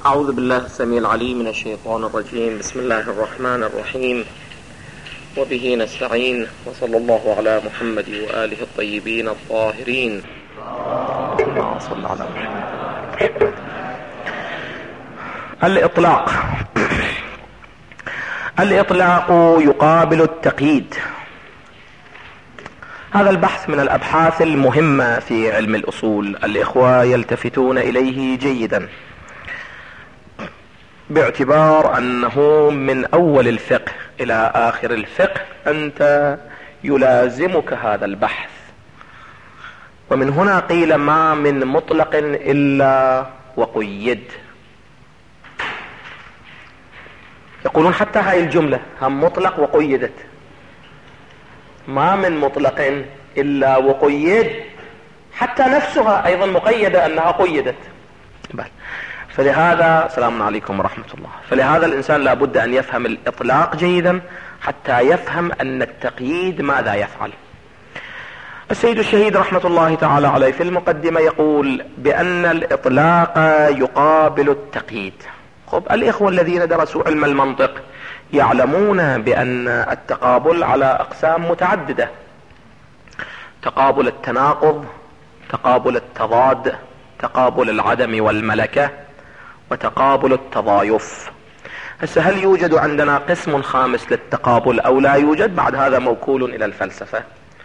أعوذ بالله السميع العليم من الشيطان الرجيم. بسم الله الرحمن الرحيم، وبه نستعين، وصلى الله على محمد وآله الطيبين الطاهرين. اللهم صل على محمد. الإطلاق يقابل التقييد. هذا البحث من الأبحاث المهمة في علم الأصول، الإخوة يلتفتون إليه جيدا، باعتبار أنه من أول الفقه إلى آخر الفقه أنت يلازمك هذا البحث. ومن هنا قيل ما من مطلق إلا وقيد. يقولون حتى هاي الجملة هم مطلق وقيدت، ما من مطلق إلا وقيد، حتى نفسها أيضا مقيدة أنها قيدت. فلهذا السلام عليكم ورحمة الله. فلهذا الإنسان لابد أن يفهم الإطلاق جيدا حتى يفهم أن التقييد ماذا يفعل. السيد الشهيد رحمة الله تعالى عليه في المقدمة يقول بأن الإطلاق يقابل التقييد. الإخوة الذين درسوا علم المنطق يعلمون بأن التقابل على أقسام متعددة: تقابل التناقض، تقابل التضاد، تقابل العدم والملكة، وتقابل التضايف. هل يوجد عندنا قسم خامس للتقابل أو لا يوجد؟ بعد هذا موكول إلى الفلسفة.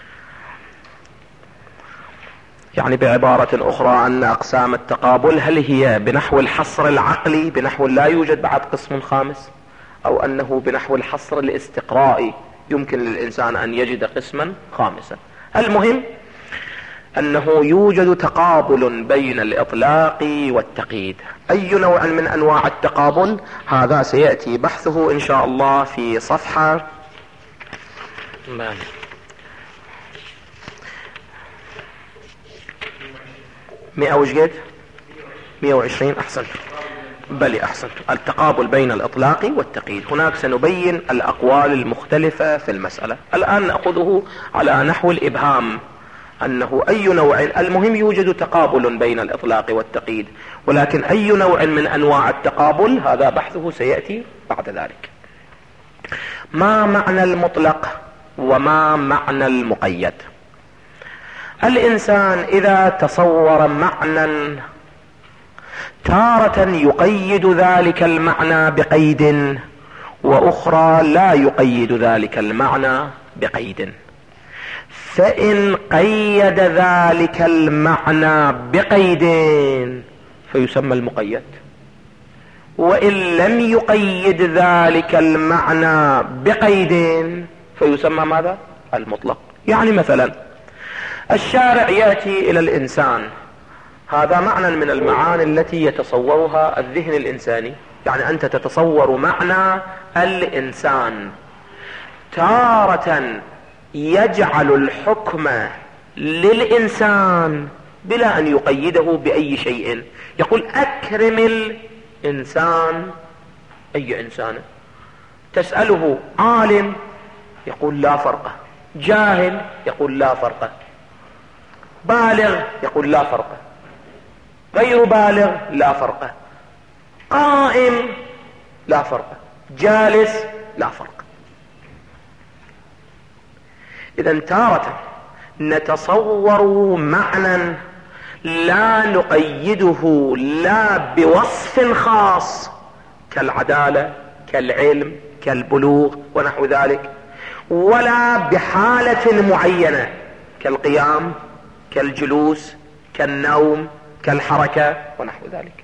يعني بعبارة أخرى أن أقسام التقابل هل هي بنحو الحصر العقلي، بنحو لا يوجد بعد قسم خامس، أو أنه بنحو الحصر الاستقرائي يمكن للإنسان أن يجد قسما خامسا. المهم أنه يوجد تقابل بين الإطلاق والتقييد. أي نوع من أنواع التقابل؟ هذا سيأتي بحثه إن شاء الله في صفحة 120. أحسنت، بل أحسنت. التقابل بين الإطلاق والتقييد. هناك سنبين الأقوال المختلفة في المسألة. الآن نأخذه على نحو الإبهام، أنه أي نوع. المهم يوجد تقابل بين الإطلاق والتقييد، ولكن أي نوع من أنواع التقابل هذا بحثه سيأتي بعد ذلك. ما معنى المطلق وما معنى المقيد؟ الإنسان إذا تصور معنى تارة يقيد ذلك المعنى بقيد، وأخرى لا يقيد ذلك المعنى بقيد. فإن قيد ذلك المعنى بقيد فيسمى المقيد، وإن لم يقيد ذلك المعنى بقيد فيسمى ماذا؟ المطلق. يعني مثلا الشارع يأتي إلى الإنسان، هذا معنى من المعاني التي يتصورها الذهن الإنساني. يعني أنت تتصور معنى الإنسان، تارة يجعل الحكم للإنسان بلا أن يقيده بأي شيء. يقول أكرم الإنسان، أي إنسان. تسأله عالم يقول لا فرق، جاهل يقول لا فرق، بالغ يقول لا فرق، غير بالغ لا فرق، قائم لا فرق، جالس لا فرق. إذا تارة نتصور معنى لا نقيده لا بوصف خاص كالعدالة، كالعلم، كالبلوغ ونحو ذلك، ولا بحالة معينة كالقيام، كالجلوس، كالنوم، كالحركة ونحو ذلك.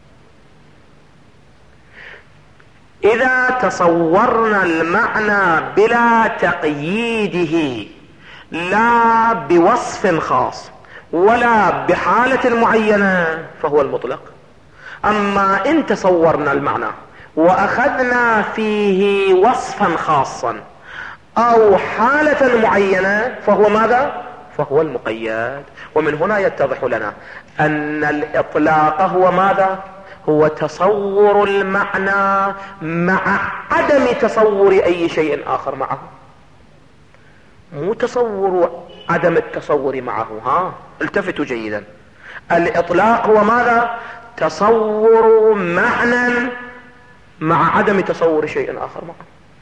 إذا تصورنا المعنى بلا تقييده، لا بوصف خاص ولا بحالة معينة، فهو المطلق. أما إن تصورنا المعنى وأخذنا فيه وصفا خاصا أو حالة معينة فهو ماذا؟ فهو المقيد. ومن هنا يتضح لنا أن الإطلاق هو ماذا؟ هو تصور المعنى مع عدم تصور أي شيء آخر معه، مو تصور عدم التصور معه. التفتوا جيدا. الإطلاق هو ماذا؟ تصور معنى مع عدم تصور شيء آخر معه.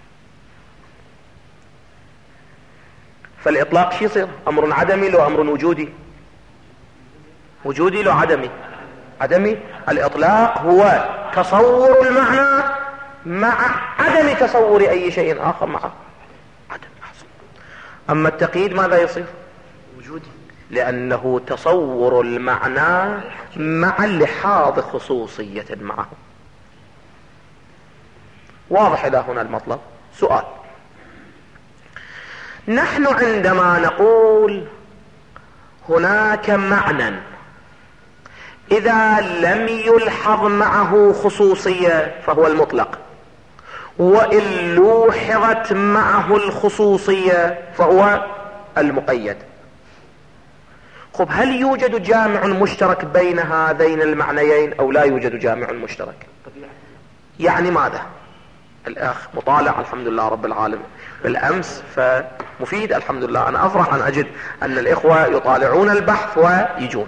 فالإطلاق شي يصير؟ أمر عدمي لو أمر وجودي؟ وجودي لو عدمي؟ عدمي. الإطلاق هو تصور المعنى مع عدم تصور أي شيء آخر معه. عدم. أما التقييد ماذا يصير؟ وجودي، لأنه تصور المعنى مع لحاظ خصوصية معه. واضح إلى هنا المطلب؟ سؤال: نحن عندما نقول هناك معنى إذا لم يلحظ معه خصوصية فهو المطلق، وإن لوحظت معه الخصوصية فهو المقيد. خب، هل يوجد جامع مشترك بين هذين المعنيين أو لا يوجد جامع مشترك؟ يعني ماذا؟ الأخ مطالع الحمد لله رب العالمين بالأمس، فمفيد الحمد لله. أنا أفرح أن أجد أن الإخوة يطالعون البحث ويجون.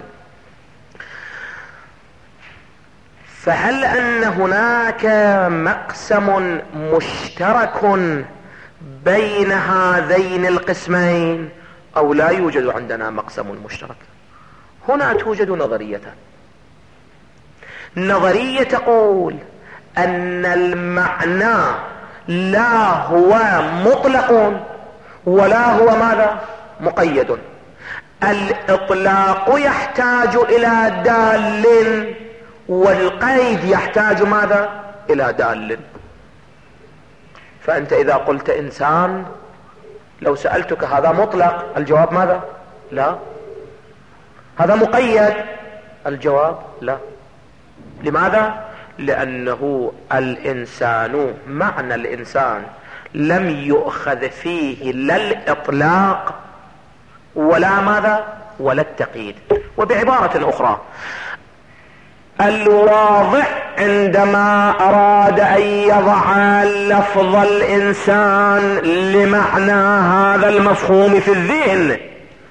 فهل أن هناك مقسم مشترك بين هذين القسمين أو لا يوجد عندنا مقسم مشترك؟ هنا توجد نظريتان. نظرية تقول أن المعنى لا هو مطلق ولا هو ماذا؟ مقيد. الإطلاق يحتاج إلى دال والقيد يحتاج ماذا؟ إلى دال. فأنت إذا قلت إنسان، لو سألتك هذا مطلق، الجواب ماذا؟ لا. هذا مقيد، الجواب لا. لماذا؟ لأنه الإنسان، معنى الإنسان لم يؤخذ فيه لا الإطلاق ولا ماذا؟ ولا التقييد. وبعبارة أخرى، الواضع عندما أراد أن يضع لفظ الإنسان لمعنى هذا المفهوم في الذهن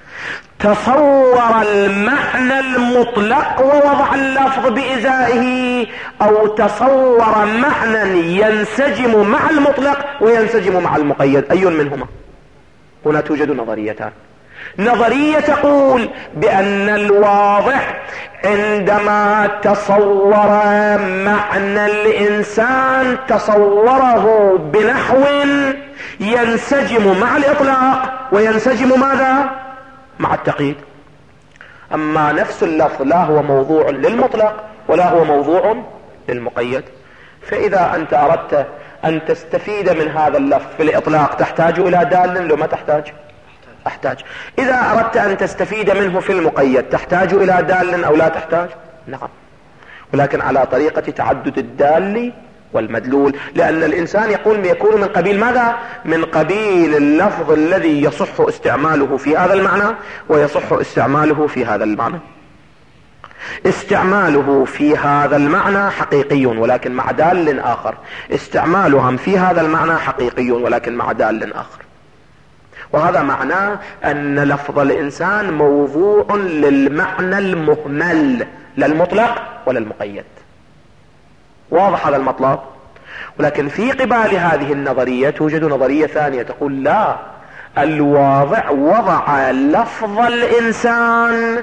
تصور المعنى المطلق ووضع اللفظ بإزائه، أو تصور معنى ينسجم مع المطلق وينسجم مع المقيد. أي منهما؟ هنا توجد نظريتان. نظرية تقول بأن الواضح عندما تصور معنى الإنسان تصوره بنحو ينسجم مع الإطلاق وينسجم ماذا؟ مع التقييد. أما نفس اللفظ لا هو موضوع للمطلق ولا هو موضوع للمقيد. فإذا أنت أردت أن تستفيد من هذا اللفظ في الإطلاق تحتاج إلى دال، لو ما تحتاج؟ أحتاج. إذا أردت أن تستفيد منه في المقيد تحتاج إلى دال أو لا تحتاج؟ نعم، ولكن على طريقة تعدد الدال والمدلول، لأن الإنسان يكون من قبيل ماذا؟ من قبيل اللفظ الذي يصح استعماله في هذا المعنى ويصح استعماله في هذا المعنى. استعماله في هذا المعنى حقيقي ولكن مع دال آخر، استعمالهم في هذا المعنى حقيقي ولكن مع دال آخر. وهذا معناه أن لفظ الإنسان موضوع للمعنى المهمل، لا المطلق ولا المقيد. واضح هذا المطلب؟ ولكن في قبال هذه النظرية توجد نظرية ثانية تقول لا، الواضع وضع لفظ الإنسان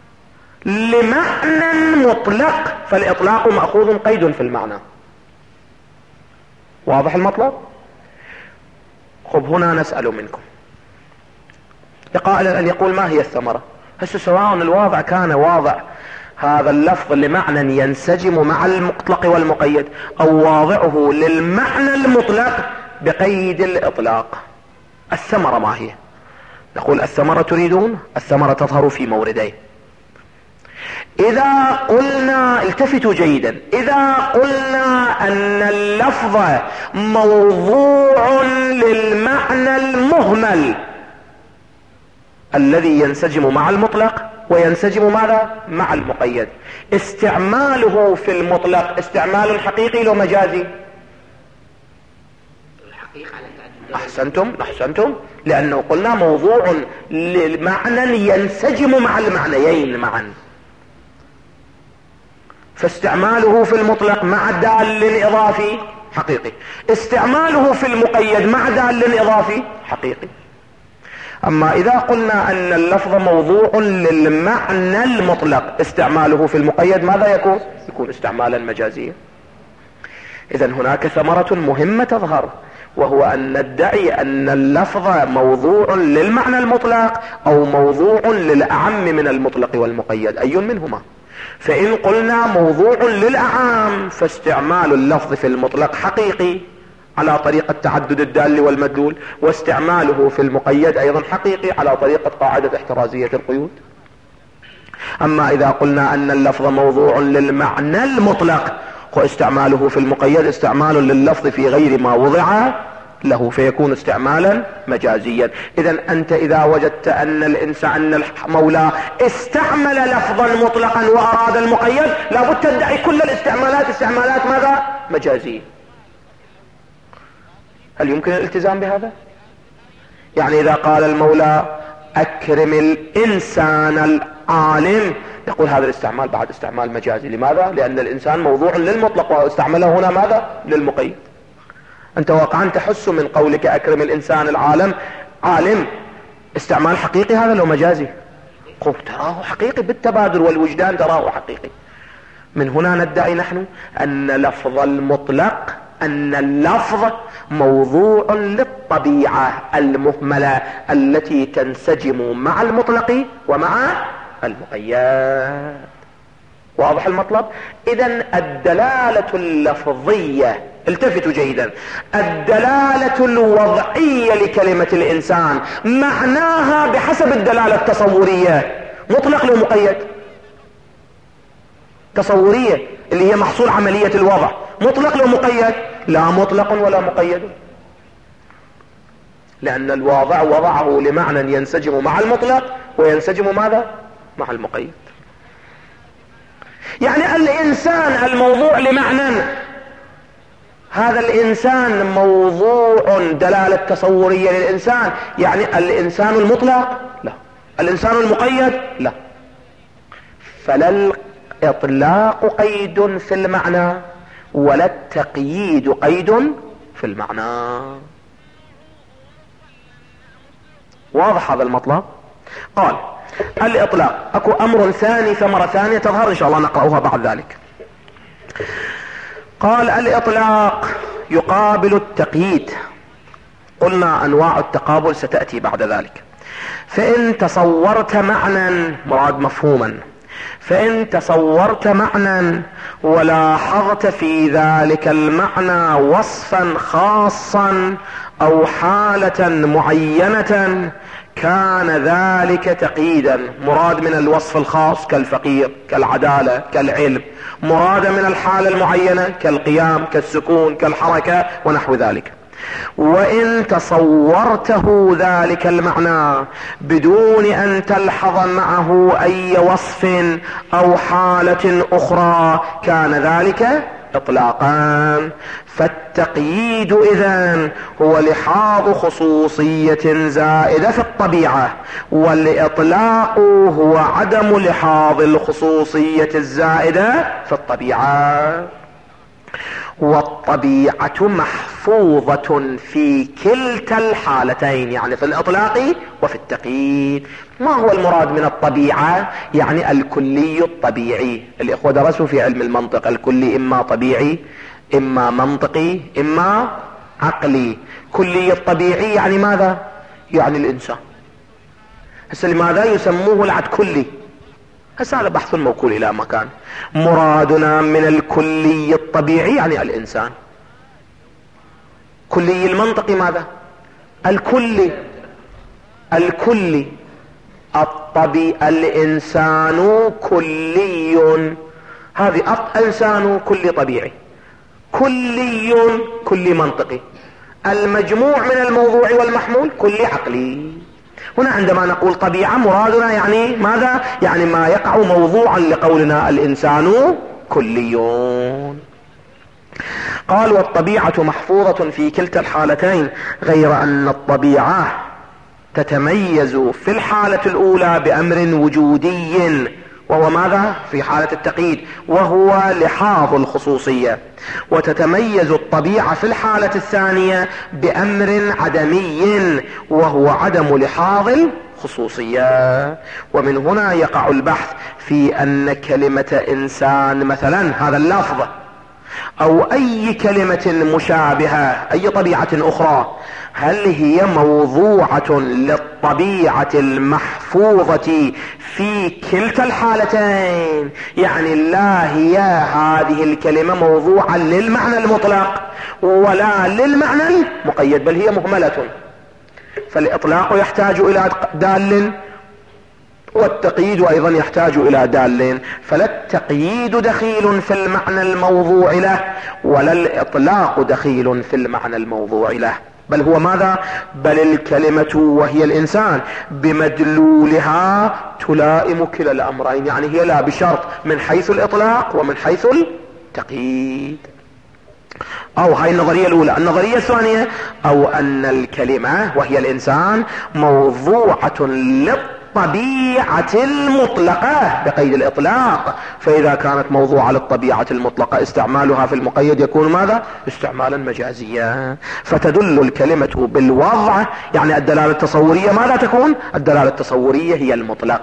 لمعنى مطلق، فالإطلاق مأخوذ قيد في المعنى. واضح المطلب؟ خب، هنا نسأل منكم قائلا أن يقول ما هي الثمرة؟ هسه سواء الواضع كان واضع هذا اللفظ لمعنى ينسجم مع المطلق والمقيد أو واضعه للمعنى المطلق بقيد الإطلاق، الثمرة ما هي؟ نقول الثمرة تريدون؟ الثمرة تظهر في موردين. إذا قلنا، التفتوا جيدا، إذا قلنا أن اللفظ موضوع للمعنى المهمل الذي ينسجم مع المطلق وينسجم ماذا؟ مع المقيد، استعماله في المطلق استعمال حقيقي لو مجازي؟ أحسنتم، لأنه قلنا موضوع لمعنى ينسجم مع المعنيين معا. فاستعماله في المطلق مع دال اضافي حقيقي، استعماله في المقيد مع دال اضافي حقيقي. اما اذا قلنا ان اللفظ موضوع للمعنى المطلق، استعماله في المقيد ماذا يكون؟ يكون استعمالا مجازيا. اذا هناك ثمرة مهمة تظهر، وهو ان ندعي ان اللفظ موضوع للمعنى المطلق او موضوع للاعم من المطلق والمقيد، اي منهما. فان قلنا موضوع للاعام فاستعمال اللفظ في المطلق حقيقي على طريقة تعدد الدال والمدلول، واستعماله في المقيد ايضا حقيقي على طريقة قاعدة احترازية القيود. اما اذا قلنا ان اللفظ موضوع للمعنى المطلق واستعماله في المقيد استعمال لللفظ في غير ما وضع له، فيكون استعمالا مجازيا. اذا انت اذا وجدت ان الانسان ان المولى استعمل لفظا مطلقا واراد المقيد، لابد تدعي كل الاستعمالات استعمالات ماذا؟ مجازية. هل يمكن الالتزام بهذا؟ يعني اذا قال المولى اكرم الانسان العالم، يقول هذا الاستعمال بعد استعمال مجازي. لماذا؟ لان الانسان موضوع للمطلق واستعمله هنا ماذا؟ للمقيد. انت واقعا تحس من قولك اكرم الانسان العالم عالم استعمال حقيقي هذا لو مجازي؟ تراه حقيقي بالتبادل والوجدان، تراه حقيقي. من هنا ندعي نحن ان لفظ المطلق، ان اللفظ موضوع للطبيعة المهملة التي تنسجم مع المطلق ومع المقيد. واضح المطلب؟ اذا الدلالة اللفظية، التفتوا جيدا، الدلالة الوضعية لكلمة الانسان معناها بحسب الدلالة التصورية مطلق لو مقيد. تصورية اللي هي محصول عملية الوضع، مطلق لو مقيد؟ لا مطلق ولا مقيد، لان الواضع وضعه لمعنى ينسجم مع المطلق وينسجم ماذا؟ مع المقيد. يعني الانسان الموضوع لمعنى، هذا الانسان موضوع دلالة تصورية للانسان، يعني الانسان المطلق؟ لا. الانسان المقيد؟ لا. فلا الاطلاق قيد في المعنى ولا التقييد قيد في المعنى. واضح هذا المطلب؟ قال الاطلاق. اكو امر ثاني، ثمرة ثانية تظهر ان شاء الله نقرأها بعد ذلك. قال الاطلاق يقابل التقييد. قلنا انواع التقابل ستأتي بعد ذلك. فان تصورت معنى مراد مفهوما، فان تصورت معنى ولاحظت في ذلك المعنى وصفا خاصا او حالة معينة كان ذلك تقييدا. مراد من الوصف الخاص كالفقير، كالعدالة، كالعلم. مراد من الحالة المعينة كالقيام، كالسكون، كالحركة ونحو ذلك. وان تصورته ذلك المعنى بدون ان تلحظ معه اي وصف او حالة اخرى كان ذلك اطلاقا. فالتقييد اذن هو لحاظ خصوصية زائدة في الطبيعة، والاطلاق هو عدم لحاظ الخصوصية الزائدة في الطبيعة. والطبيعة محفوظة في كلتا الحالتين، يعني في الاطلاق وفي التقييد. ما هو المراد من الطبيعة؟ يعني الكلي الطبيعي. الاخوة درسوا في علم المنطق الكلي اما طبيعي اما منطقي اما عقلي. كلي الطبيعي يعني ماذا؟ يعني الانسان. هسه لماذا يسموه العد كلي؟ هسه هذا بحث موكول الى مكان. مرادنا من الكلي الطبيعي يعني الانسان. كلي المنطقي ماذا؟ الكلي الانسان كلي. هذه انسان كلي طبيعي، كلي كلي منطقي، المجموع من الموضوع والمحمول كلي عقلي. هنا عندما نقول طبيعة مرادنا يعني ماذا؟ يعني ما يقع موضوعا لقولنا الانسان كليون. قال والطبيعة محفوظة في كلتا الحالتين، غير ان الطبيعة تتميز في الحالة الاولى بامر وجودي وهو ماذا؟ في حالة التقييد، وهو لحاظ الخصوصية. وتتميز الطبيعة في الحالة الثانية بأمر عدمي وهو عدم لحاظ الخصوصية. ومن هنا يقع البحث في أن كلمة إنسان مثلا، هذا اللفظ، أو أي كلمة مشابهة، أي طبيعة أخرى، هل هي موضوعة للطبيعة المحفوظة في كلتا الحالتين؟ يعني لا هي هذه الكلمة موضوعة للمعنى المطلق ولا للمعنى المقيد، بل هي مهملة. فالإطلاق يحتاج إلى دال، والتقييد أيضا يحتاج إلى دال، فلا التقييد دخيل في المعنى الموضوع له ولا الإطلاق دخيل في المعنى الموضوع له، بل هو ماذا؟ بل الكلمة وهي الإنسان بمدلولها تلائم كلا الأمرين، يعني هي لا بشرط من حيث الإطلاق ومن حيث التقييد. أو هاي النظرية الأولى. النظرية الثانية، أو أن الكلمة وهي الإنسان موضوعة للطبيعة المطلقة بقيد الإطلاق، فإذا كانت موضوعة للطبيعة المطلقة استعمالها في المقيد يكون ماذا؟ استعمالا مجازيا. فتدل الكلمة بالوضع، يعني الدلالة التصورية ماذا تكون؟ الدلالة التصورية هي المطلق.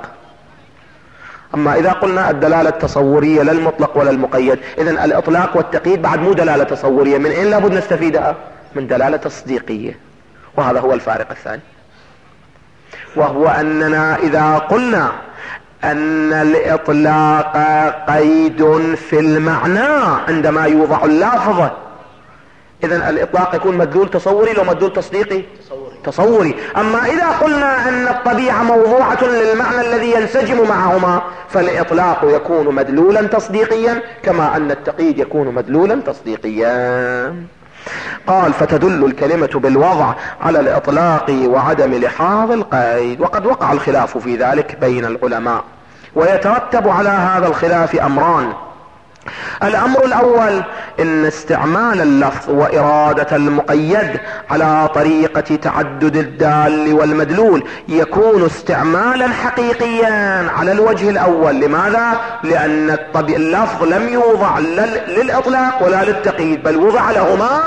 أما إذا قلنا الدلالة التصورية لا المطلق ولا المقيد، إذن الإطلاق والتقييد بعد مو دلالة تصورية، من أين لابد نستفيدها؟ من دلالة تصديقية. وهذا هو الفارق الثاني، وهو أننا إذا قلنا أن الإطلاق قيد في المعنى عندما يوضع اللفظ، إذن الإطلاق يكون مدلول تصوري لو مدلول تصديقي تصوري. أما إذا قلنا أن الطبيعة موضوعة للمعنى الذي ينسجم معهما، فالإطلاق يكون مدلولا تصديقيا كما أن التقييد يكون مدلولا تصديقيا. قال فتدل الكلمة بالوضع على الإطلاق وعدم لحاظ القيد. وقد وقع الخلاف في ذلك بين العلماء، ويترتب على هذا الخلاف أمران. الأمر الأول أن استعمال اللفظ وإرادة المقيد على طريقة تعدد الدال والمدلول يكون استعمالا حقيقيا على الوجه الأول. لماذا؟ لأن اللفظ لم يوضع للإطلاق ولا للتقييد، بل وضع لهما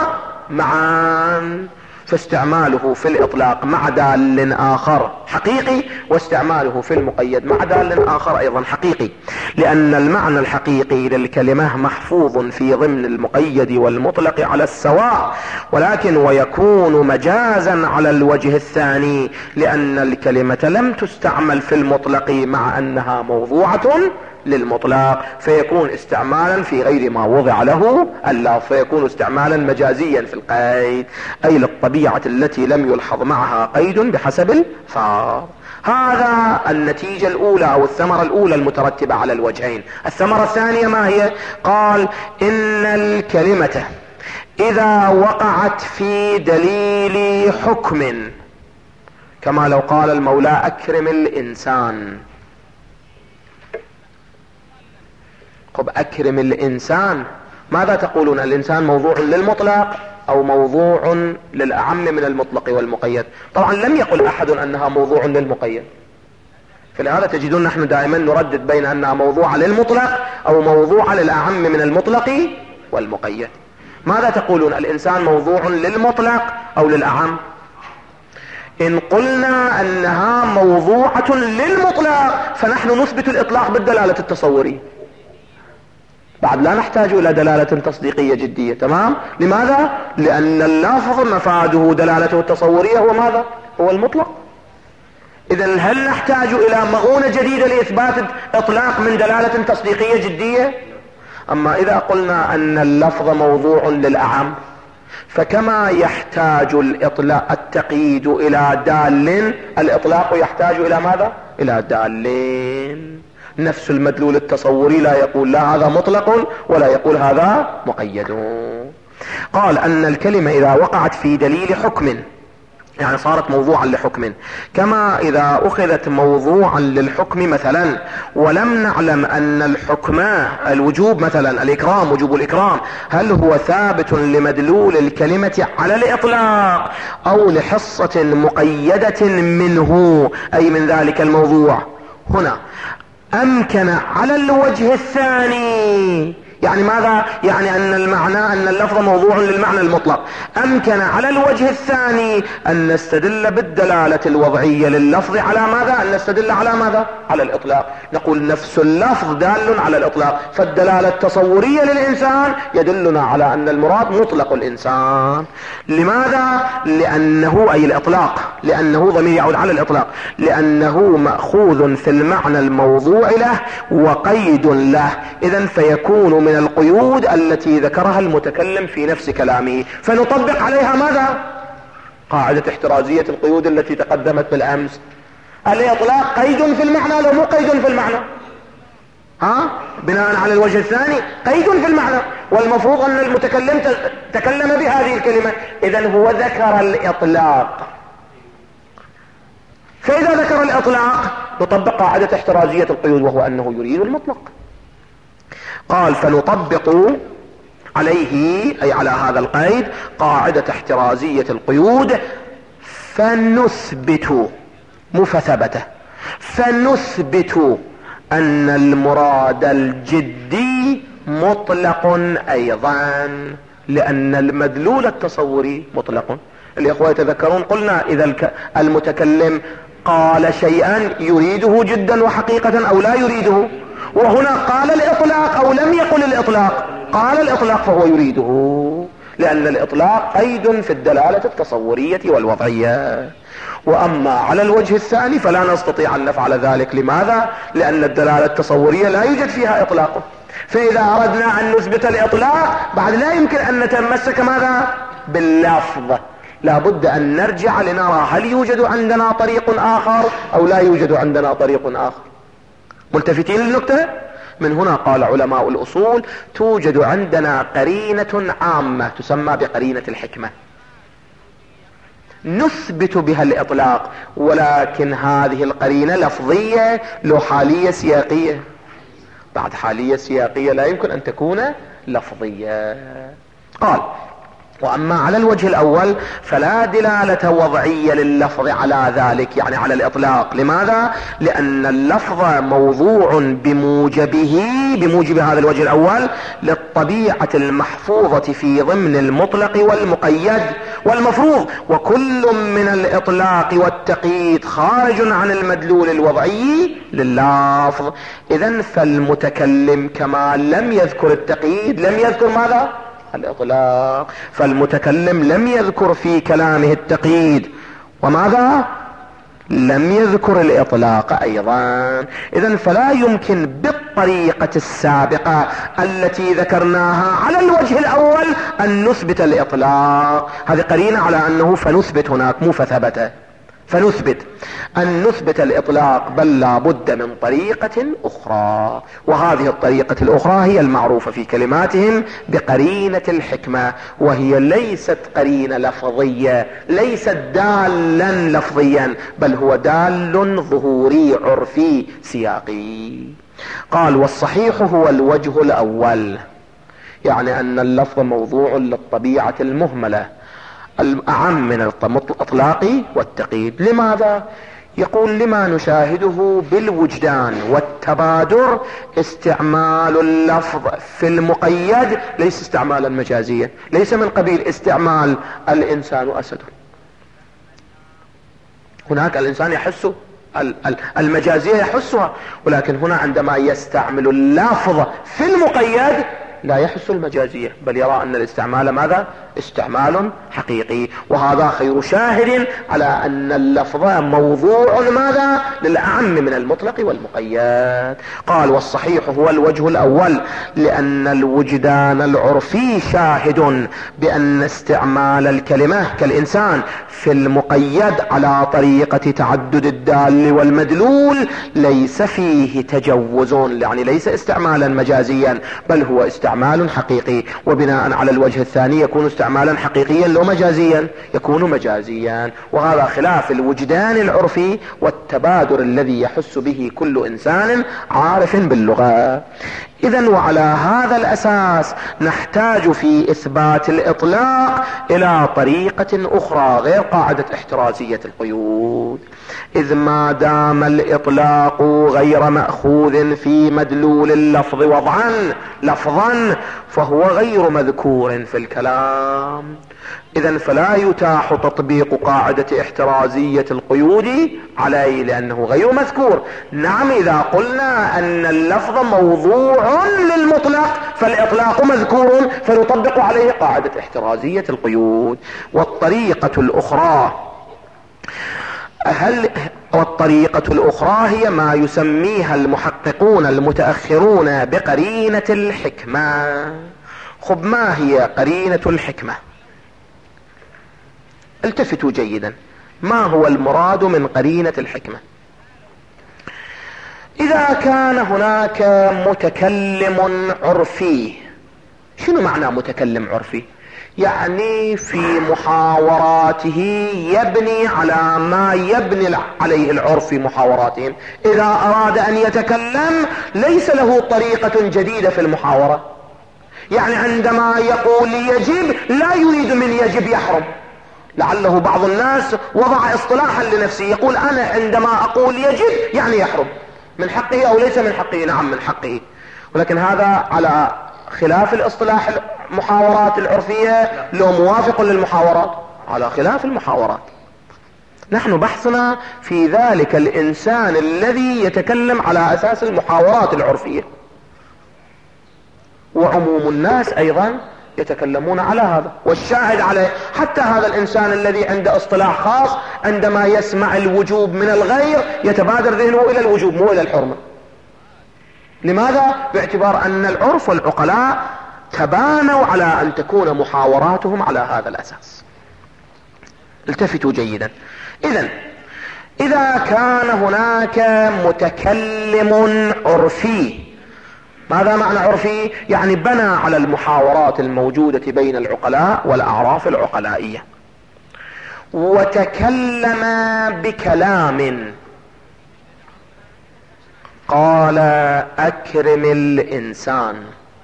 معا، فاستعماله في الإطلاق مع دال آخر حقيقي، واستعماله في المقيد مع دال آخر أيضا حقيقي، لأن المعنى الحقيقي للكلمة محفوظ في ضمن المقيد والمطلق على السواء، ولكن ويكون مجازا على الوجه الثاني، لأن الكلمة لم تستعمل في المطلق مع أنها موضوعة للمطلق، فيكون استعمالا في غير ما وضع له اللفظ، فيكون استعمالا مجازيا في القيد، أي للطبيعة التي لم يلحظ معها قيد بحسب الفار. هذا النتيجة الأولى أو الثمرة الأولى المترتبة على الوجهين. الثمرة الثانية ما هي؟ قال إن الكلمة إذا وقعت في دليل حكم، كما لو قال المولى أكرم الإنسان، طب أكرم الإنسان، ماذا تقولون؟ الإنسان موضوع للمطلق أو موضوع للأعم من المطلق والمقيد؟ طبعا لم يقل أحد أنها موضوع للمقيد، فلهذا تجدون نحن دائما نردد بين أنها موضوع للمطلق أو موضوع للأعم من المطلق والمقيد. ماذا تقولون؟ الإنسان موضوع للمطلق أو للأعم؟ إن قلنا أنها موضوعة للمطلق فنحن نثبت الإطلاق بالدلالة التصورية، بعد لا نحتاج إلى دلالة تصديقية جدية. تمام؟ لماذا؟ لأن اللفظ مفاده دلالته التصورية هو ماذا؟ هو المطلق. إذن هل نحتاج إلى مؤونة جديدة لإثبات إطلاق من دلالة تصديقية جدية؟ أما إذا قلنا أن اللفظ موضوع للأعم، فكما يحتاج التقييد إلى دال، الإطلاق يحتاج إلى ماذا؟ إلى دال. نفس المدلول التصوري لا يقول لا هذا مطلق ولا يقول هذا مقيد. قال أن الكلمة إذا وقعت في دليل حكم، يعني صارت موضوعا لحكم، كما إذا أخذت موضوعا للحكم مثلا ولم نعلم أن الحكم الوجوب مثلا الإكرام، وجوب الإكرام، هل هو ثابت لمدلول الكلمة على الإطلاق أو لحصة مقيدة منه أي من ذلك الموضوع. هنا أمكن على الوجه الثاني، يعني ماذا؟ يعني أن المعنى أن اللفظ موضوع للمعنى المطلق. أمكن على الوجه الثاني أن نستدل بالدلالة الوضعية لللفظ على ماذا؟ أن نستدل على ماذا؟ على الإطلاق. نقول نفس اللفظ دال على الإطلاق، فالدلالة التصورية للإنسان يدلنا على أن المراد مطلق الإنسان. لماذا؟ لأنه أي الإطلاق، لأنه ضمير يعود على الإطلاق، لأنه مأخوذ في المعنى الموضوع له وقيد له، إذن فيكون من القيود التي ذكرها المتكلم في نفس كلامه، فنطبق عليها ماذا؟ قاعدة احترازية القيود التي تقدمت بالأمس. الإطلاق قيد في المعنى لو مو قيد في المعنى، بناء على الوجه الثاني قيد في المعنى، والمفروض أن المتكلم تكلم بهذه الكلمة، إذن هو ذكر الإطلاق. فإذا ذكر الإطلاق نطبق قاعدة احترازية القيود، وهو أنه يريد المطلق. قال فنطبق عليه أي على هذا القيد قاعدة احترازية القيود، فنثبت مو فثبته، فنثبت أن المراد الجدي مطلق أيضا، لأن المدلول التصوري مطلق. الإخوة يتذكرون قلنا إذا المتكلم قال شيئا يريده جدا وحقيقة أو لا يريده، وهنا قال الإطلاق أو لم يقل الإطلاق، قال الإطلاق فهو يريده، لأن الإطلاق قيد في الدلالة التصورية والوضعية. وأما على الوجه الثاني فلا نستطيع أن نفعل ذلك. لماذا؟ لأن الدلالة التصورية لا يوجد فيها إطلاق، فإذا أردنا أن نثبت الإطلاق بعد لا يمكن أن نتمسك ماذا؟ باللفظ، لا بد أن نرجع لنرى هل يوجد عندنا طريق آخر أو لا يوجد عندنا طريق آخر. ملتفتين للنكتة؟ من هنا قال علماء الأصول توجد عندنا قرينة عامة تسمى بقرينة الحكمة نثبت بها الإطلاق، ولكن هذه القرينة لفظية لو حالية سياقية، بعد حالية سياقية لا يمكن أن تكون لفظية. قال وأما على الوجه الأول فلا دلالة وضعية لللفظ على ذلك، يعني على الإطلاق. لماذا؟ لأن اللفظ موضوع بموجب هذا الوجه الأول للطبيعة المحفوظة في ضمن المطلق والمقيد والمفروض، وكل من الإطلاق والتقييد خارج عن المدلول الوضعي لللفظ. إذن فالمتكلم كما لم يذكر التقييد لم يذكر ماذا؟ الإطلاق. فالمتكلم لم يذكر في كلامه التقييد، وماذا؟ لم يذكر الإطلاق أيضا. إذن فلا يمكن بالطريقة السابقة التي ذكرناها على الوجه الأول أن نثبت الإطلاق. هذه قرينة على أنه فنثبت هناك مو فثبت، فنثبت أن نثبت الإطلاق، بل لا بد من طريقة أخرى، وهذه الطريقة الأخرى هي المعروفة في كلماتهم بقرينة الحكمة، وهي ليست قرينة لفظية، ليست دالا لفظيا، بل هو دال ظهوري عرفي سياقي. قال والصحيح هو الوجه الأول، يعني أن اللفظ موضوع للطبيعة المهملة الأعم من الإطلاق والتقييد. لماذا؟ يقول لما نشاهده بالوجدان والتبادر استعمال اللفظ في المقيد ليس استعمالا مجازيا، ليس من قبيل استعمال الإنسان أسد. هناك الإنسان يحس المجازية يحسها، ولكن هنا عندما يستعمل اللفظ في المقيد لا يحس المجازية، بل يرى أن الاستعمال ماذا؟ استعمال حقيقي. وهذا خير شاهد على أن اللفظ موضوع ماذا؟ للأعم من المطلق والمقيد. قال والصحيح هو الوجه الأول، لأن الوجدان العرفي شاهد بأن استعمال الكلمة كالإنسان في المقيد على طريقة تعدد الدال والمدلول ليس فيه تجوز، يعني ليس استعمالا مجازيا، بل هو استعمال استعمال حقيقي، وبناء على الوجه الثاني يكون استعمالا حقيقيا لو مجازيا يكون مجازيا، وهذا خلاف الوجدان العرفي والتبادر الذي يحس به كل انسان عارف باللغة. اذا وعلى هذا الاساس نحتاج في اثبات الاطلاق الى طريقة اخرى غير قاعدة احترازية القيود، اذ ما دام الاطلاق غير مأخوذ في مدلول اللفظ وضعا لفظا فهو غير مذكور في الكلام. اذا فلا يتاح تطبيق قاعدة احترازية القيود عليه لانه غير مذكور. نعم اذا قلنا ان اللفظ موضوع للمطلق فالاطلاق مذكور فنطبق عليه قاعدة احترازية القيود. والطريقة الاخرى هي ما يسميها المحققون المتأخرون بقرينة الحكمة. خب ما هي قرينة الحكمة؟ التفتوا جيدا، ما هو المراد من قرينة الحكمة؟ اذا كان هناك متكلم عرفي، شنو معنى متكلم عرفي؟ يعني في محاوراته يبني على ما يبني عليه العرف في محاوراتهم. اذا اراد ان يتكلم ليس له طريقة جديدة في المحاورة، يعني عندما يقول يجب لا يريد من يجب يحرم. لعله بعض الناس وضع اصطلاحا لنفسه يقول انا عندما اقول يجب يعني يحرم، من حقه او ليس من حقه؟ نعم من حقه، ولكن هذا على خلاف الاصطلاح المحاورات العرفية لو موافق للمحاورات، على خلاف المحاورات. نحن بحثنا في ذلك الانسان الذي يتكلم على اساس المحاورات العرفية، وعموم الناس ايضا يتكلمون على هذا، والشاهد عليه حتى هذا الانسان الذي عنده اصطلاح خاص عندما يسمع الوجوب من الغير يتبادر ذهنه الى الوجوب مو الى الحرمة. لماذا؟ باعتبار ان العرف والعقلاء تبانوا على ان تكون محاوراتهم على هذا الاساس. التفتوا جيدا. اذا كان هناك متكلم عرفي، ماذا معنى عرفي؟ يعني بنى على المحاورات الموجودة بين العقلاء والاعراف العقلائية، وتكلم بكلام قال اكرم الانسان.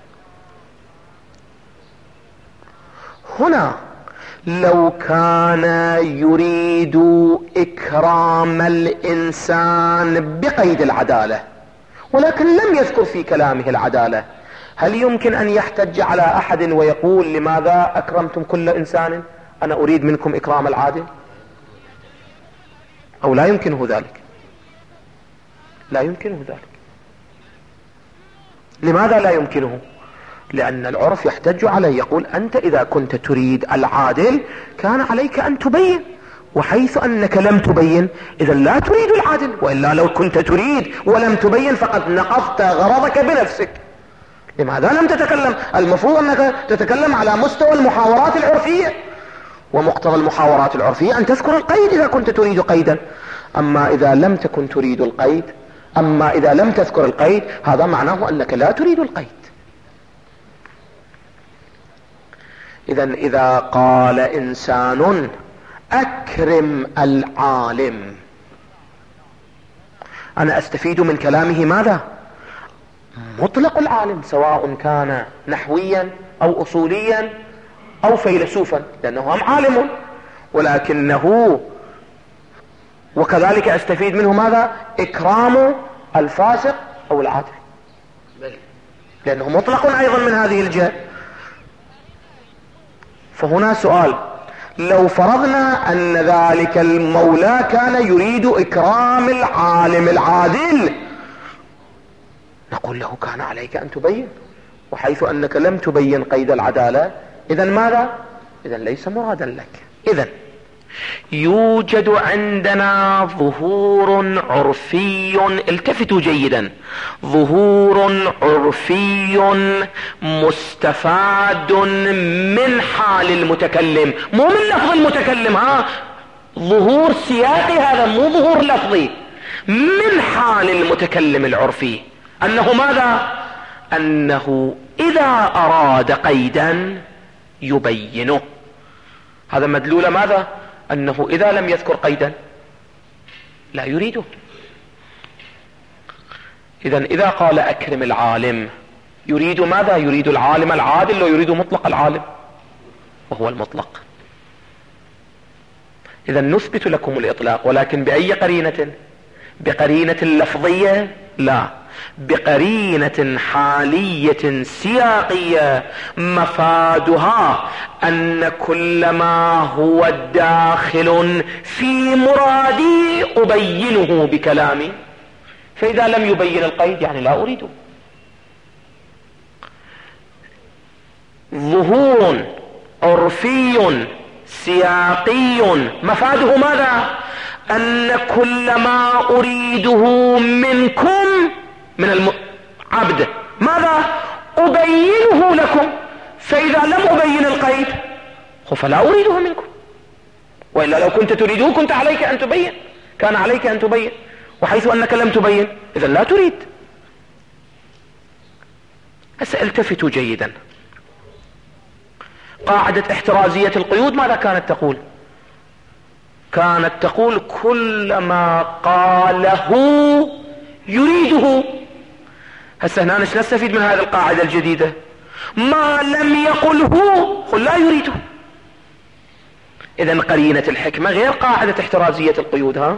هنا لو كان يريد اكرام الانسان بقيد العدالة ولكن لم يذكر في كلامه العدالة، هل يمكن ان يحتج على احد ويقول لماذا اكرمتم كل انسان؟ انا اريد منكم اكرام العادل، او لا يمكنه ذلك؟ لا يمكنه ذلك. لماذا لا يمكنه؟ لان العرف يحتج عليه، يقول انت اذا كنت تريد العادل كان عليك ان تبين، وحيث انك لم تبين اذا لا تريد العادل، والا لو كنت تريد ولم تبين فقد نقضت غرضك بنفسك. لماذا لم تتكلم؟ المفروض انك تتكلم على مستوى المحاورات العرفية، ومقتضى المحاورات العرفية ان تذكر القيد اذا كنت تريد قيدا. اما اذا لم تكن تريد القيد، اما اذا لم تذكر القيد هذا معناه انك لا تريد القيد. اذا قال انسان اكرم العالم، انا استفيد من كلامه ماذا؟ مطلق العالم، سواء كان نحويا او اصوليا او فيلسوفا، لانه هم عالم، ولكنه وكذلك استفيد منه ماذا؟ اكرام الفاسق او العادل، لانه مطلق ايضا من هذه الجهة. فهنا سؤال، لو فرضنا ان ذلك المولى كان يريد اكرام العالم العادل نقول له كان عليك ان تبين، وحيث انك لم تبين قيد العدالة اذا ماذا؟ اذا ليس مرادا لك. اذا يوجد عندنا ظهور عرفي، التفتوا جيدا، ظهور عرفي مستفاد من حال المتكلم، مو من لفظ المتكلم، ظهور سياقي، هذا مو ظهور لفظي، من حال المتكلم العرفي، انه ماذا؟ انه إذا أراد قيدا يبينه. هذا مدلول ماذا؟ أنه إذا لم يذكر قيدا لا يريده. إذا قال أكرم العالم يريد ماذا؟ يريد العالم العادل، ويريد مطلق العالم وهو المطلق. إذا نثبت لكم الإطلاق، ولكن بأي قرينة؟ بقرينة لفظية؟ لا، بقرينة حالية سياقية مفادها أن كل ما هو داخل في مرادي أبينه بكلامي، فإذا لم يبين القيد يعني لا أريده. ظهور عرفي سياقي مفاده ماذا؟ أن كل ما أريده منكم من العبد ماذا؟ أبينه لكم، فإذا لم أبين القيد فلا أريده منكم، وإلا لو كنت تريده كنت عليك أن تبين، كان عليك أن تبين، وحيث أنك لم تبين إذا لا تريد. التفتوا جيدا. قاعدة احترازية القيود ماذا كانت تقول؟ كانت تقول كل ما قاله يريده. هسه هنا نستفيد من هذه القاعدة الجديدة، ما لم يقله قل لا يريده. إذن قرينة الحكمة غير قاعدة احترازية القيود. ها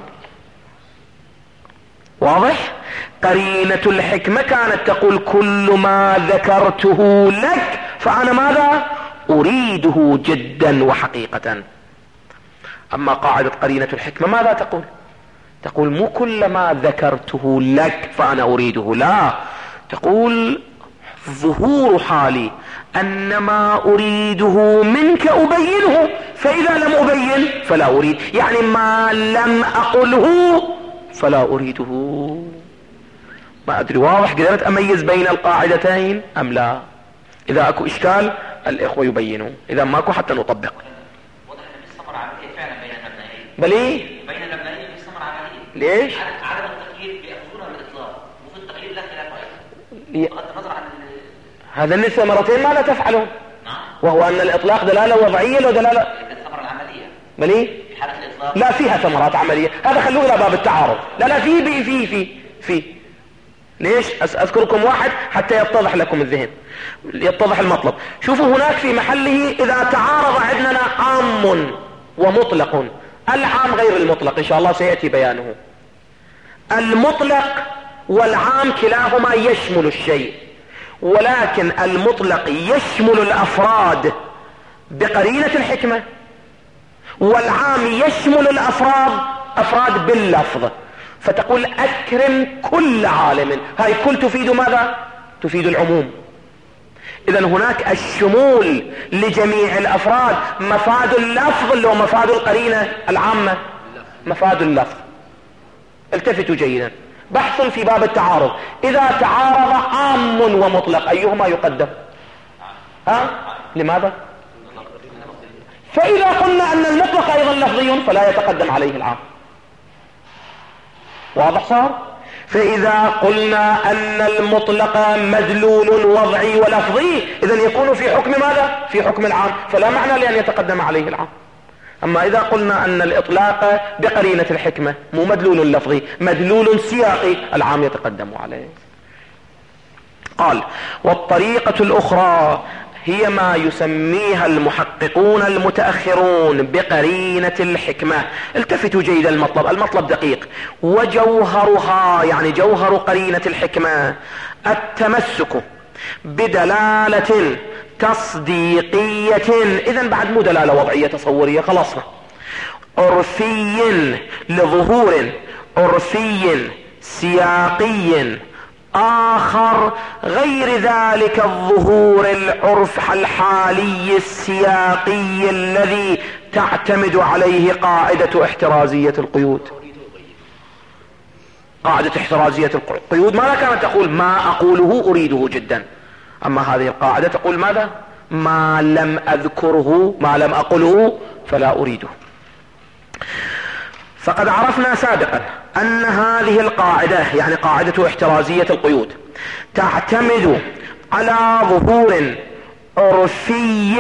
واضح؟ قرينة الحكمة كانت تقول كل ما ذكرته لك فأنا ماذا؟ أريده جدا وحقيقة. أما قاعدة قرينة الحكمة ماذا تقول؟ تقول مو كل ما ذكرته لك فأنا أريده، لا، تقول ظهور حالي أن ما أريده منك أبينه، فإذا لم أبين فلا أريد، يعني ما لم أقله فلا أريده. ما أدري واضح قدرت أميز بين القاعدتين أم لا؟ إذا أكو إشكال الإخوة يبينوا، إذا ماكو حتى نطبق. واضح أن في ثمرة عملية فعلا بين المبنيين. بل إيه؟ بين المبنيين في ثمرة عملية. ليش؟ عدم التقييد بيأخذونها من الإطلاق، وفي التقييد لا خلاف أيضا. بغض النظر عن هذا الثمرتين ماذا تفعلون؟ نعم. وهو أن الإطلاق دلالة وضعية لو دلالة الثمرة العملية. بل إيه؟ في حالة الإطلاق. لا فيها ثمرات عملية، هذا خلوه إلى باب التعارض. لا في ليش؟ أذكركم واحد حتى يتضح لكم الذهن، يتضح المطلب. شوفوا هناك في محله إذا تعارض عندنا عام ومطلق، العام غير المطلق إن شاء الله سيأتي بيانه. المطلق والعام كلاهما يشمل الشيء، ولكن المطلق يشمل الأفراد بقرينة الحكمة، والعام يشمل أفراد باللفظ. فتقول أكرم كل عالم، هاي كل تفيد ماذا؟ تفيد العموم. إذا هناك الشمول لجميع الأفراد، مفاد اللفظ اللي هو مفاد القرينة العامة، مفاد اللفظ. التفتوا جيدا، بحث في باب التعارض. إذا تعارض عام ومطلق أيهما يقدم؟ لماذا؟ فإذا قلنا أن المطلق أيضا لفظي فلا يتقدم عليه العام. واضح صار؟ فإذا قلنا أن المطلق مدلول وضعي ولفظي إذن يكون في حكم ماذا؟ في حكم العام، فلا معنى لأن يتقدم عليه العام. أما إذا قلنا أن الإطلاق بقرينة الحكمة مو مدلول لفظي، مدلول سياقي، العام يتقدم عليه. قال والطريقة الأخرى هي ما يسميها المحققون المتأخرون بقرينة الحكمة. التفتوا جيدا المطلب دقيق. وجوهرها يعني جوهر قرينة الحكمة التمسك بدلالة تصديقية، إذن بعد مو دلالة وضعية تصورية، خلصنا، عرفي لظهور عرفي سياقي آخر غير ذلك الظهور العرف الحالي السياقي الذي تعتمد عليه قاعدة احترازية القيود. قاعدة احترازية القيود ماذا كانت تقول؟ ما أقوله أريده جدا. أما هذه القاعدة تقول ماذا؟ ما لم أذكره، ما لم أقله فلا أريده. فقد عرفنا سابقا أن هذه القاعدة يعني قاعدة احترازية القيود تعتمد على ظهور عرفي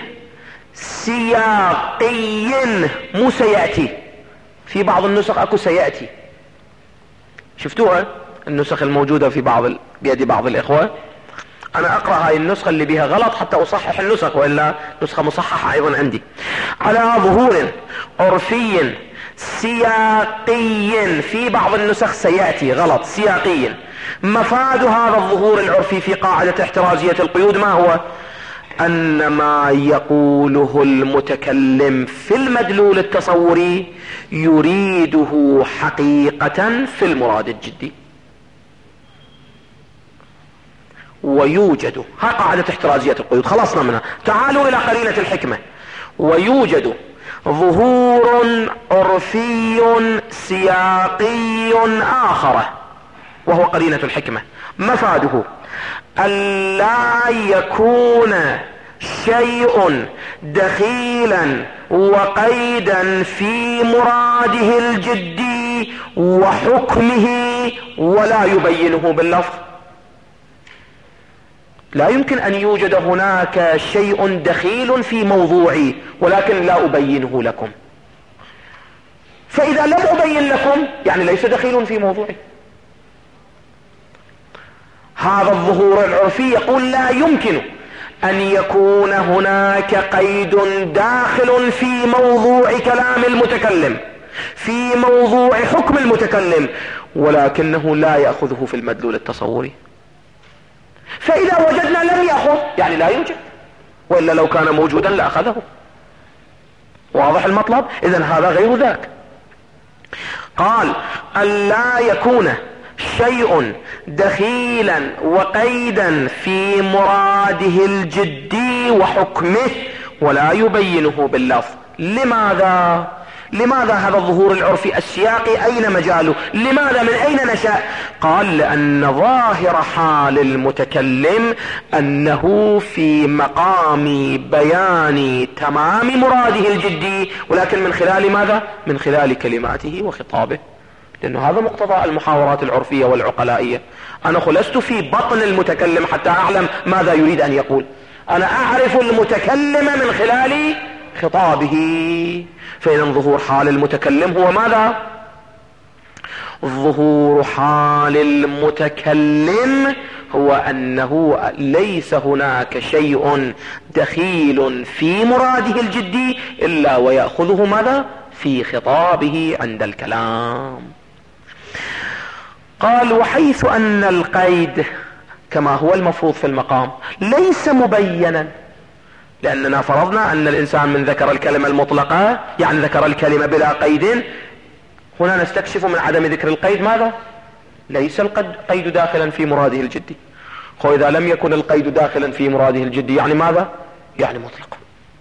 سياقي، مو سيأتي. في بعض النسخ اكو سيأتي، شفتوها النسخ الموجودة بيد بعض الاخوة. انا اقرأ هاي النسخة اللي بيها غلط حتى اصحح النسخ، والا نسخة مصححة ايضا عندي. على ظهور عرفي سياقي، في بعض النسخ سيأتي غلط، سياقي. مفاد هذا الظهور العرفي في قاعدة احترازية القيود ما هو؟ ان ما يقوله المتكلم في المدلول التصوري يريده حقيقة في المراد الجدي. ويوجد، ها قاعدة احترازية القيود خلصنا منها، تعالوا الى قرينة الحكمة. ويوجد ظهور عرفي سياقي اخر وهو قرينة الحكمة، مفاده ألا يكون شيء دخيلا وقيدا في مراده الجدي وحكمه ولا يبينه باللفظ. لا يمكن ان يوجد هناك شيء دخيل في موضوعي ولكن لا ابينه لكم، فاذا لم ابين لكم يعني ليس دخيل في موضوعي. هذا الظهور العرفي يقول لا يمكن ان يكون هناك قيد داخل في موضوع كلام المتكلم، في موضوع حكم المتكلم، ولكنه لا يأخذه في المدلول التصوري. فاذا وجدنا لم يأخذ يعني لا يوجد، وإلا لو كان موجودا لأخذه. واضح المطلب؟ اذن هذا غير ذاك. قال ألا يكون شيء دخيلا وقيدا في مراده الجدي وحكمه ولا يبينه باللفظ. لماذا هذا الظهور العرفي السياقي أين مجاله؟ لماذا؟ من أين نشأ؟ قال لأن ظاهر حال المتكلم أنه في مقام بيان تمام مراده الجدي، ولكن من خلال ماذا؟ من خلال كلماته وخطابه، لأنه هذا مقتضى المحاورات العرفية والعقلائية. أنا خلصت في بطن المتكلم حتى أعلم ماذا يريد أن يقول. أنا أعرف المتكلم من خلال خطابه. فإذا ظهور حال المتكلم هو ماذا؟ ظهور حال المتكلم هو أنه ليس هناك شيء دخيل في مراده الجدي إلا ويأخذه ماذا؟ في خطابه عند الكلام. قال وحيث أن القيد كما هو المفروض في المقام ليس مبينا، لأننا فرضنا أن الإنسان من ذكر الكلمة المطلقة يعني ذكر الكلمة بلا قيد، هنا نستكشف من عدم ذكر القيد ماذا؟ ليس القيد داخلا في مراده الجدي. وإذا لم يكن القيد داخلا في مراده الجدي يعني ماذا؟ يعني مطلق.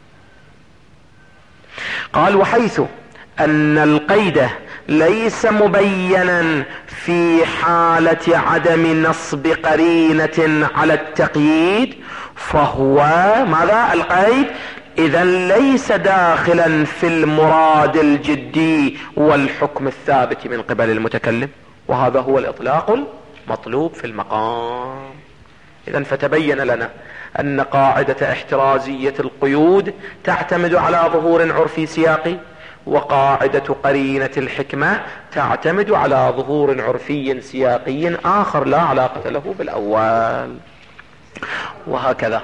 قال وحيث أن القيد ليس مبينا في حالة عدم نصب قرينة على التقييد فهو ماذا؟ القيد إذا ليس داخلا في المراد الجدي والحكم الثابت من قبل المتكلم، وهذا هو الإطلاق المطلوب في المقام. إذا فتبين لنا أن قاعدة احترازية القيود تعتمد على ظهور عرفي سياقي، وقاعدة قرينة الحكمة تعتمد على ظهور عرفي سياقي آخر لا علاقة له بالأول، وهكذا.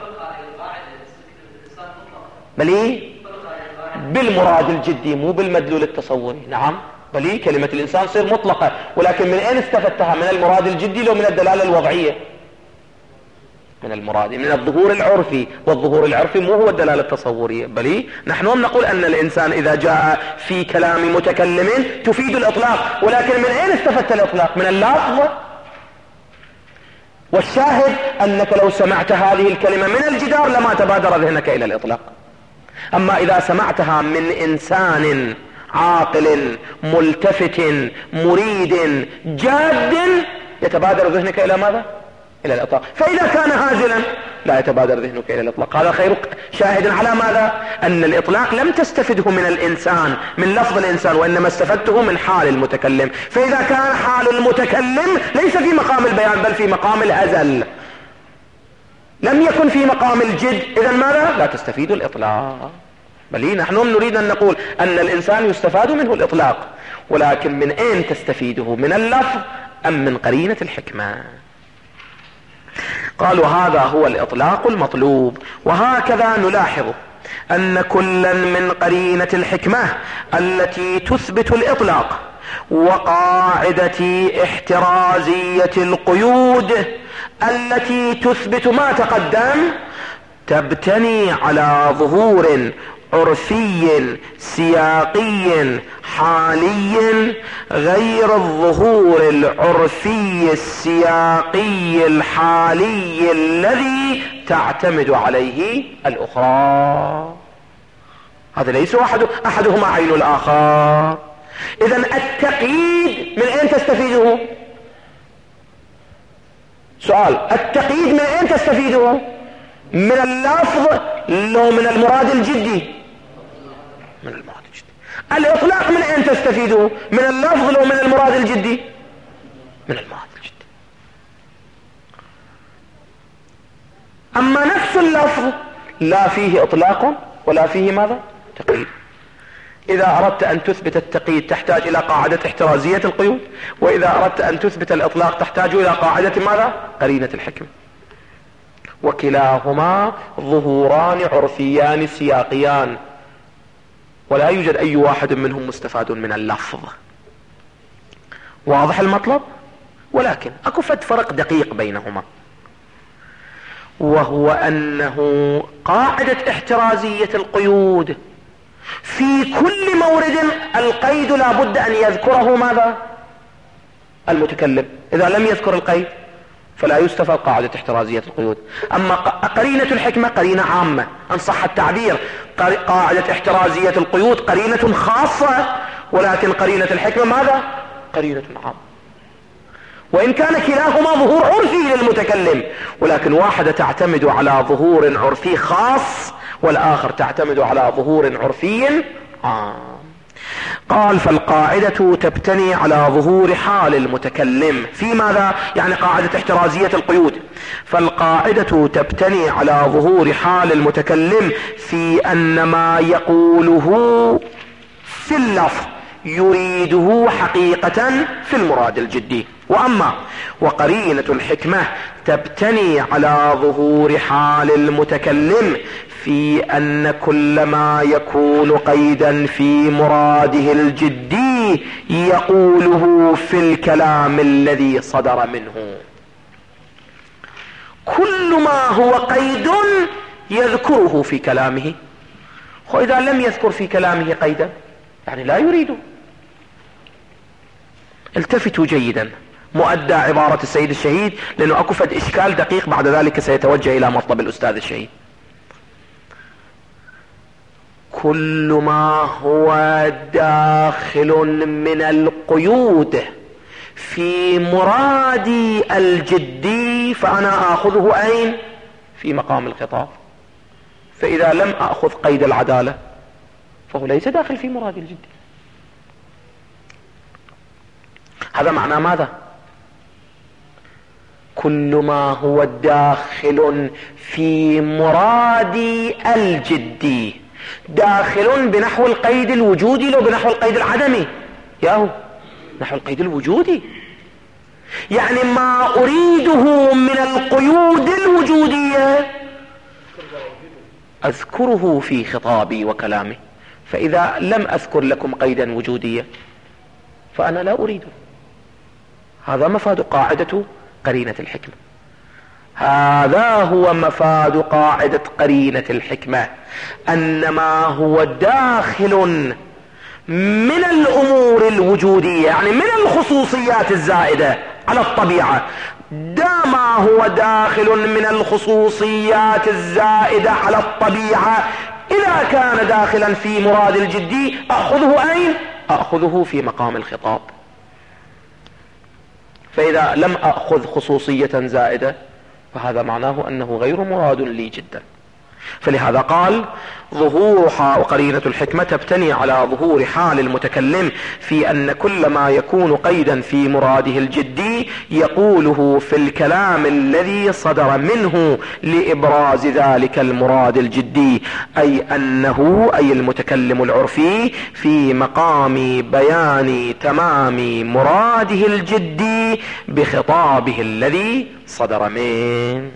بلي بالمراد الجدي مو بالمدلول التصوري. نعم بلي كلمة الإنسان تصير مطلقة، ولكن من أين استفدتها؟ من المراد الجدي لو من الدلالة الوضعية؟ من المراد، من الظهور العرفي، والظهور العرفي مو هو الدلالة التصورية. بلي نحن نقول أن الإنسان إذا جاء في كلام متكلم تفيد الإطلاق، ولكن من أين استفدت الإطلاق؟ من اللفظ. والشاهد أنك لو سمعت هذه الكلمة من الجدار لما تبادر ذهنك إلى الإطلاق. أما إذا سمعتها من إنسان عاقل ملتفت مريد جاد يتبادر ذهنك إلى ماذا؟ إلى الإطلاق. فإذا كان هازلا لا يتبادر ذهنك إلى الإطلاق. هذا خير شاهد على ماذا؟ أن الإطلاق لم تستفده من الإنسان من لفظ الإنسان، وإنما استفدته من حال المتكلم. فإذا كان حال المتكلم ليس في مقام البيان بل في مقام الهزل، لم يكن في مقام الجد، إذا ماذا؟ لا تستفيد الإطلاق. بل نحن نريد أن نقول أن الإنسان يستفاد منه الإطلاق، ولكن من أين تستفيده؟ من اللفظ أم من قرينة الحكمة؟ قالوا هذا هو الإطلاق المطلوب. وهكذا نلاحظ أن كلا من قرينة الحكمة التي تثبت الإطلاق وقاعدة احترازية القيود التي تثبت ما تقدم تبتني على ظهور عرفي سياقي حالي غير الظهور العرفي السياقي الحالي الذي تعتمد عليه الأخرى. هذا ليس أحدهما عين الآخر. إذن التقييد من أين تستفيده؟ سؤال، التقييد من أين تستفيده؟ من اللفظ لو من المراد الجدي؟ من المراد الجدي. الإطلاق من أين تستفيده؟ من اللفظ لو من المراد الجدي؟ من المراد الجدي. أما نفس اللفظ لا فيه إطلاق ولا فيه ماذا؟ تقييد. إذا أردت أن تثبت التقييد تحتاج إلى قاعدة احترازية القيود، وإذا أردت أن تثبت الإطلاق تحتاج إلى قاعدة ماذا؟ قرينة الحكم. وكلاهما ظهوران عرفيان سياقيان، ولا يوجد أي واحد منهم مستفاد من اللفظ. واضح المطلب؟ ولكن أكو فرق دقيق بينهما، وهو أنه قاعدة احترازية القيود في كل مورد القيد لا بد أن يذكره ماذا؟ المتكلم. إذا لم يذكر القيد فلا يستفاد قاعدة احترازية القيود. أما قرينة الحكمة قرينة عامة إن صح التعبير. قاعدة احترازية القيود قرينة خاصة، ولكن قرينة الحكمة ماذا؟ قرينة عامة. وإن كان كلاهما ظهور عرفي للمتكلم، ولكن واحدة تعتمد على ظهور عرفي خاص والآخر تعتمد على ظهور عرفي عام. قال فالقاعدة تبتني على ظهور حال المتكلم في ماذا؟ يعني قاعدة احترازية القيود. فالقاعدة تبتني على ظهور حال المتكلم في أن ما يقوله في اللفظ يريده حقيقة في المراد الجدي. وأما وقرينة الحكمة تبتني على ظهور حال المتكلم في أن كل ما يكون قيدا في مراده الجدي يقوله في الكلام الذي صدر منه. كل ما هو قيد يذكره في كلامه، وإذا لم يذكر في كلامه قيدا يعني لا يريده. التفتوا جيدا مؤدى عبارة السيد الشهيد، لأنه أكو فد إشكال دقيق بعد ذلك سيتوجه إلى مطلب الأستاذ الشهيد. كل ما هو داخل من القيود في مرادي الجدي فأنا آخذه أين؟ في مقام الخطاب. فإذا لم أخذ قيد العدالة فهو ليس داخل في مرادي الجدي. هذا معنى ماذا؟ كل ما هو داخل في مرادي الجدي داخل بنحو القيد الوجودي لو بنحو القيد العدمي؟ ياهو نحو القيد الوجودي. يعني ما أريده من القيود الوجودية أذكره في خطابي وكلامي، فإذا لم أذكر لكم قيدا وجوديا فأنا لا أريده. هذا مفاد قاعدة قرينة الحكمة. هذا هو مفاد قاعدة قرينة الحكمة، أن ما هو داخل من الأمور الوجودية يعني من الخصوصيات الزائدة على الطبيعة، ما هو داخل من الخصوصيات الزائدة على الطبيعة إذا كان داخلا في مراد الجدي أخذه أين؟ أخذه في مقام الخطاب. فإذا لم أخذ خصوصية زائدة فهذا معناه أنه غير مراد لي جدا. فلهذا قال ظهور وقرينة الحكمة تبتني على ظهور حال المتكلم في أن كل ما يكون قيدا في مراده الجدي يقوله في الكلام الذي صدر منه لإبراز ذلك المراد الجدي، أي أنه أي المتكلم العرفي في مقام بيان تمام مراده الجدي بخطابه الذي صدر منه.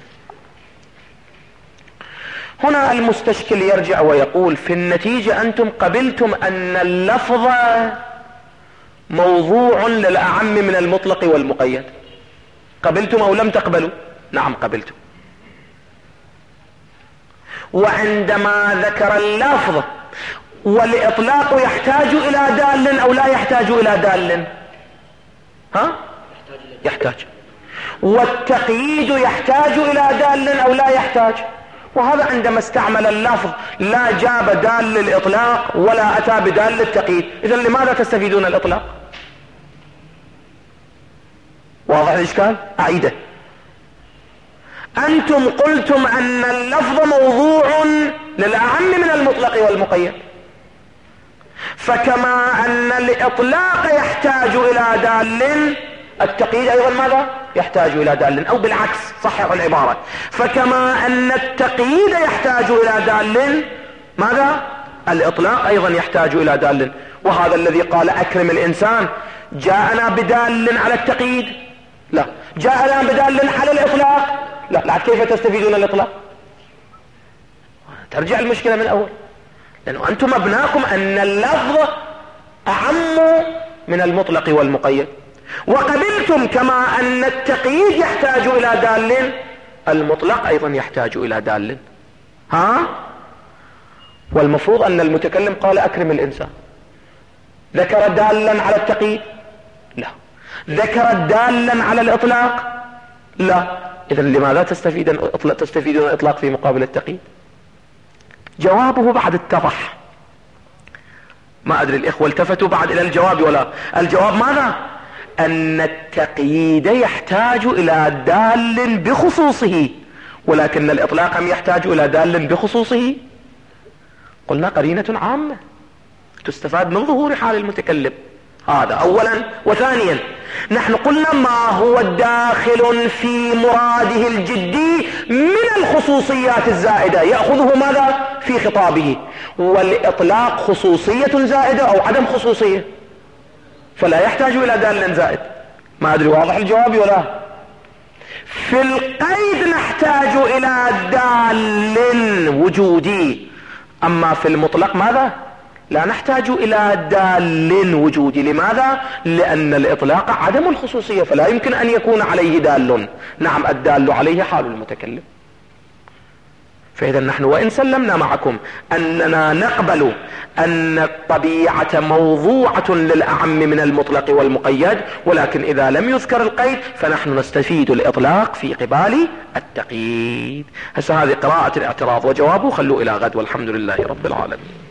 هنا المستشكل يرجع ويقول في النتيجة أنتم قبلتم أن اللفظ موضوع للأعم من المطلق والمقيد، قبلتم أو لم تقبلوا؟ نعم قبلتم. وعندما ذكر اللفظ والإطلاق يحتاج إلى دال أو لا يحتاج إلى دال؟ يحتاج. والتقييد يحتاج إلى دال أو لا يحتاج؟ وهذا عندما استعمل اللفظ لا جاب دال للإطلاق ولا أتى بدال للتقييد، إذن لماذا تستفيدون الإطلاق؟ واضح الإشكال؟ أعيده. أنتم قلتم أن اللفظ موضوع للأعم من المطلق والمقيد، فكما أن الإطلاق يحتاج إلى دال التقييد أيضا ماذا؟ يحتاج إلى دال، أو بالعكس صحح العبارة، فكما أن التقييد يحتاج إلى دال ماذا؟ الإطلاق أيضا يحتاج إلى دال. وهذا الذي قال أكرم الإنسان جاءنا بدال على التقييد؟ لا. جاءنا بدال على الإطلاق؟ لا. كيف تستفيدون الإطلاق؟ ترجع المشكلة من الأول، لأنه أنتم مبناكم أن اللفظ أعم من المطلق والمقيد، وقبلتم كما أن التقييد يحتاج إلى دال المطلق أيضا يحتاج إلى دال. والمفروض أن المتكلم قال أكرم الإنسان، ذكر دالا على التقييد؟ لا. ذكر دالا على الإطلاق؟ لا. إذن لماذا تستفيدون الإطلاق في مقابل التقييد؟ جوابه بعد اتضح. ما أدري الإخوة التفتوا بعد إلى الجواب ولا؟ الجواب ماذا؟ أن التقييد يحتاج إلى دال بخصوصه، ولكن الإطلاق هم يحتاج إلى دال بخصوصه. قلنا قرينة عامة تستفاد من ظهور حال المتكلم، هذا أولا. وثانيا نحن قلنا ما هو داخل في مراده الجدي من الخصوصيات الزائدة يأخذه ماذا؟ في خطابه. والإطلاق خصوصية زائدة أو عدم خصوصية، فلا يحتاج إلى دال زائد. ما أدري واضح الجواب ولا؟ في القيد نحتاج إلى دال وجودي، أما في المطلق ماذا؟ لا نحتاج إلى دال وجودي. لماذا؟ لأن الإطلاق عدم الخصوصية، فلا يمكن أن يكون عليه دال. نعم الدال عليه حال المتكلم. فإذا نحن وإن سلمنا معكم أننا نقبل أن الطبيعة موضوعة للأعم من المطلق والمقيد، ولكن إذا لم يذكر القيد فنحن نستفيد الإطلاق في قبال التقييد. هسه هذه قراءة الاعتراض وجوابه، خلوا إلى غد، والحمد لله رب العالمين.